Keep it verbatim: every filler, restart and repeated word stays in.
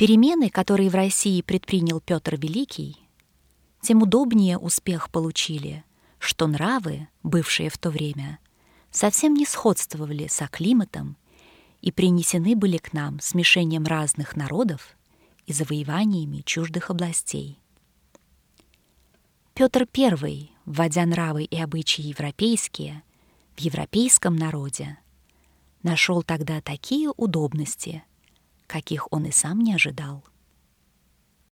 Перемены, которые в России предпринял Петр Великий, тем удобнее успех получили, что нравы, бывшие в то время, совсем не сходствовали со климатом и принесены были к нам смешением разных народов и завоеваниями чуждых областей. Петр Первый, вводя нравы и обычаи европейские в европейском народе, нашел тогда такие удобности, каких он и сам не ожидал.